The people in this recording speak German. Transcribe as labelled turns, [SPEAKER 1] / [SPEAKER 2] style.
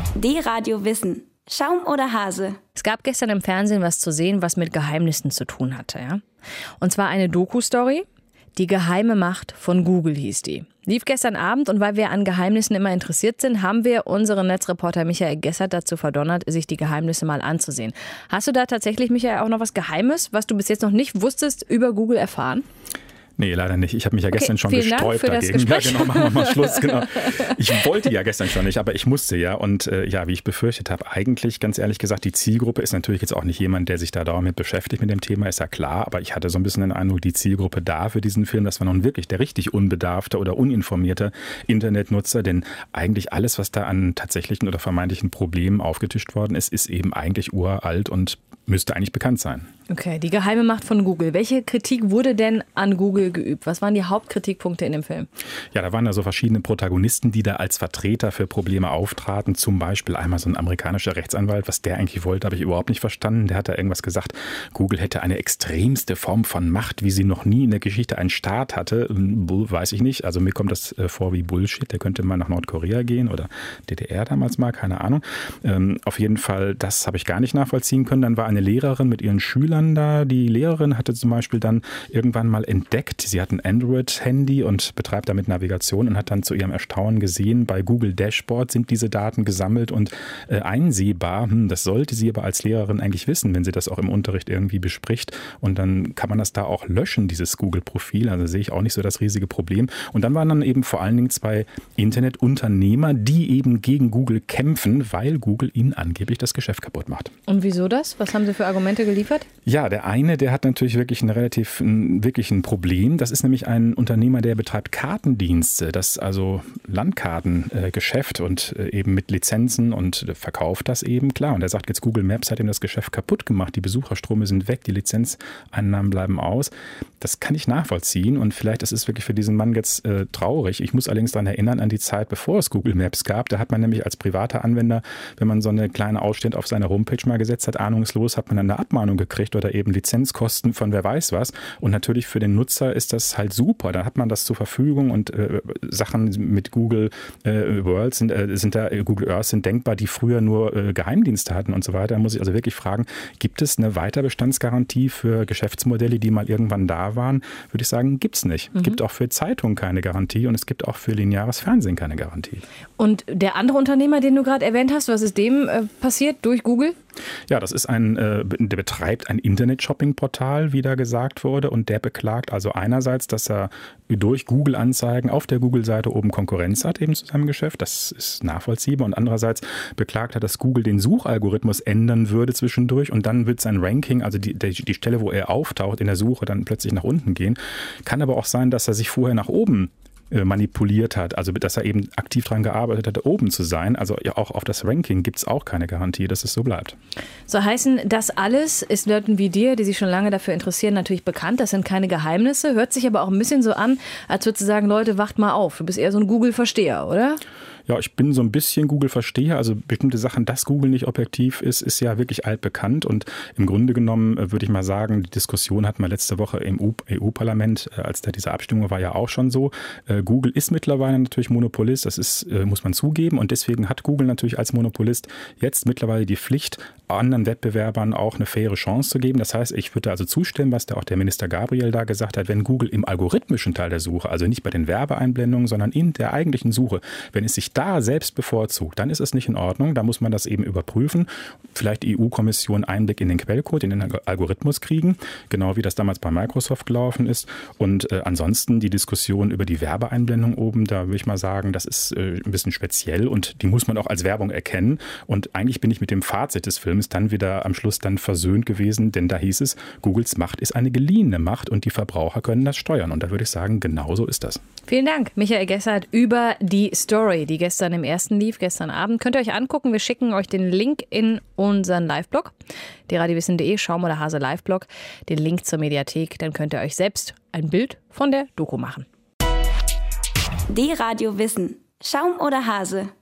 [SPEAKER 1] D-Radio Wissen. Schaum oder Hase?
[SPEAKER 2] Es gab gestern im Fernsehen was zu sehen, was mit Geheimnissen zu tun hatte. Ja? Und zwar eine Doku-Story. Die geheime Macht von Google hieß die. Lief gestern Abend und weil wir an Geheimnissen immer interessiert sind, haben wir unseren Netzreporter Michael Gessert dazu verdonnert, sich die Geheimnisse mal anzusehen. Hast du da tatsächlich, Michael, auch noch was Geheimes, was du bis jetzt noch nicht wusstest, über Google erfahren?
[SPEAKER 3] Nee, leider nicht. Ich habe mich ja gestern schon gesträubt dagegen.
[SPEAKER 2] Ja,
[SPEAKER 3] genau, machen wir mal Schluss. Genau. Ich wollte ja gestern schon nicht, aber ich musste ja. Und wie ich befürchtet habe, eigentlich, ganz ehrlich gesagt, die Zielgruppe ist natürlich jetzt auch nicht jemand, der sich da dauernd mit beschäftigt mit dem Thema, ist ja klar. Aber ich hatte so ein bisschen den Eindruck, die Zielgruppe da für diesen Film, das war nun wirklich der richtig unbedarfte oder uninformierte Internetnutzer. Denn eigentlich alles, was da an tatsächlichen oder vermeintlichen Problemen aufgetischt worden ist, ist eben eigentlich uralt und müsste eigentlich bekannt sein.
[SPEAKER 2] Okay, die geheime Macht von Google. Welche Kritik wurde denn an Google geübt? Was waren die Hauptkritikpunkte in dem Film?
[SPEAKER 3] Ja, da waren da so verschiedene Protagonisten, die da als Vertreter für Probleme auftraten. Zum Beispiel einmal so ein amerikanischer Rechtsanwalt. Was der eigentlich wollte, habe ich überhaupt nicht verstanden. Der hat da irgendwas gesagt, Google hätte eine extremste Form von Macht, wie sie noch nie in der Geschichte einen Staat hatte. Weiß ich nicht. Also mir kommt das vor wie Bullshit. Der könnte mal nach Nordkorea gehen oder DDR damals mal, keine Ahnung. Auf jeden Fall, das habe ich gar nicht nachvollziehen können. Dann war eine Lehrerin mit ihren Schülern da. Die Lehrerin hatte zum Beispiel dann irgendwann mal entdeckt, sie hat ein Android-Handy und betreibt damit Navigation und hat dann zu ihrem Erstaunen gesehen, bei Google Dashboard sind diese Daten gesammelt und einsehbar. Das sollte sie aber als Lehrerin eigentlich wissen, wenn sie das auch im Unterricht irgendwie bespricht. Und dann kann man das da auch löschen, dieses Google-Profil. Also sehe ich auch nicht so das riesige Problem. Und dann waren dann eben vor allen Dingen zwei Internetunternehmer, die eben gegen Google kämpfen, weil Google ihnen angeblich das Geschäft kaputt macht.
[SPEAKER 2] Und wieso das? Was haben sie für Argumente geliefert?
[SPEAKER 3] Ja, der eine, der hat natürlich wirklich ein Problem. Das ist nämlich ein Unternehmer, der betreibt Kartendienste, das also Landkartengeschäft und eben mit Lizenzen und verkauft das eben, klar. Und er sagt jetzt, Google Maps hat ihm das Geschäft kaputt gemacht. Die Besucherströme sind weg, die Lizenzeinnahmen bleiben aus. Das kann ich nachvollziehen und vielleicht ist es wirklich für diesen Mann jetzt traurig. Ich muss allerdings daran erinnern, an die Zeit, bevor es Google Maps gab. Da hat man nämlich als privater Anwender, wenn man so eine kleine Ausstellung auf seiner Homepage mal gesetzt hat, ahnungslos, hat man dann eine Abmahnung gekriegt oder eben Lizenzkosten von wer weiß was. Und natürlich für den Nutzer ist das halt super. Dann hat man das zur Verfügung und Sachen mit Google World Google Earth sind denkbar, die früher nur Geheimdienste hatten und so weiter. Da muss ich also wirklich fragen, gibt es eine Weiterbestandsgarantie für Geschäftsmodelle, die mal irgendwann da waren? Würde ich sagen, gibt es nicht. Es gibt auch für Zeitungen keine Garantie und es gibt auch für lineares Fernsehen keine Garantie.
[SPEAKER 2] Und der andere Unternehmer, den du gerade erwähnt hast, was ist dem passiert durch Google?
[SPEAKER 3] Ja, das ist der betreibt ein Internet-Shopping-Portal, wie da gesagt wurde, und der beklagt also einerseits, dass er durch Google-Anzeigen auf der Google-Seite oben Konkurrenz hat eben zu seinem Geschäft, das ist nachvollziehbar, und andererseits beklagt er, dass Google den Suchalgorithmus ändern würde zwischendurch und dann wird sein Ranking, also die Stelle, wo er auftaucht in der Suche, dann plötzlich nach unten gehen. Kann aber auch sein, dass er sich vorher nach oben manipuliert hat, also dass er eben aktiv daran gearbeitet hat, oben zu sein. Also ja, auch auf das Ranking gibt es auch keine Garantie, dass es so bleibt.
[SPEAKER 2] So heißen, das alles ist Leuten wie dir, die sich schon lange dafür interessieren, natürlich bekannt. Das sind keine Geheimnisse. Hört sich aber auch ein bisschen so an, als würdest du sagen, Leute, wacht mal auf. Du bist eher so ein Google-Versteher, oder?
[SPEAKER 3] Ja, ich bin so ein bisschen Google-Versteher. Also bestimmte Sachen, dass Google nicht objektiv ist ja wirklich altbekannt. Und im Grunde genommen würde ich mal sagen, die Diskussion hatten wir letzte Woche im EU-Parlament, als da diese Abstimmung war, ja auch schon so. Google ist mittlerweile natürlich Monopolist, das ist, muss man zugeben. Und deswegen hat Google natürlich als Monopolist jetzt mittlerweile die Pflicht, anderen Wettbewerbern auch eine faire Chance zu geben. Das heißt, ich würde also zustimmen, was auch der Minister Gabriel da gesagt hat, wenn Google im algorithmischen Teil der Suche, also nicht bei den Werbeeinblendungen, sondern in der eigentlichen Suche, wenn es sich da selbst bevorzugt, dann ist es nicht in Ordnung. Da muss man das eben überprüfen. Vielleicht die EU-Kommission Einblick in den Quellcode, in den Algorithmus kriegen, genau wie das damals bei Microsoft gelaufen ist. Und ansonsten die Diskussion über die Werbeeinblendung oben, da würde ich mal sagen, das ist ein bisschen speziell und die muss man auch als Werbung erkennen. Und eigentlich bin ich mit dem Fazit des Films dann wieder am Schluss dann versöhnt gewesen, denn da hieß es, Googles Macht ist eine geliehene Macht und die Verbraucher können das steuern. Und da würde ich sagen, genau so ist das.
[SPEAKER 2] Vielen Dank, Michael Gessert, über die Story, die gestern im ersten lief, gestern Abend. Könnt ihr euch angucken. Wir schicken euch den Link in unseren Live-Blog, dradiowissen.de, Schaum oder Hase Live-Blog, den Link zur Mediathek. Dann könnt ihr euch selbst ein Bild von der Doku machen.
[SPEAKER 1] D-Radio Wissen. Schaum oder Hase?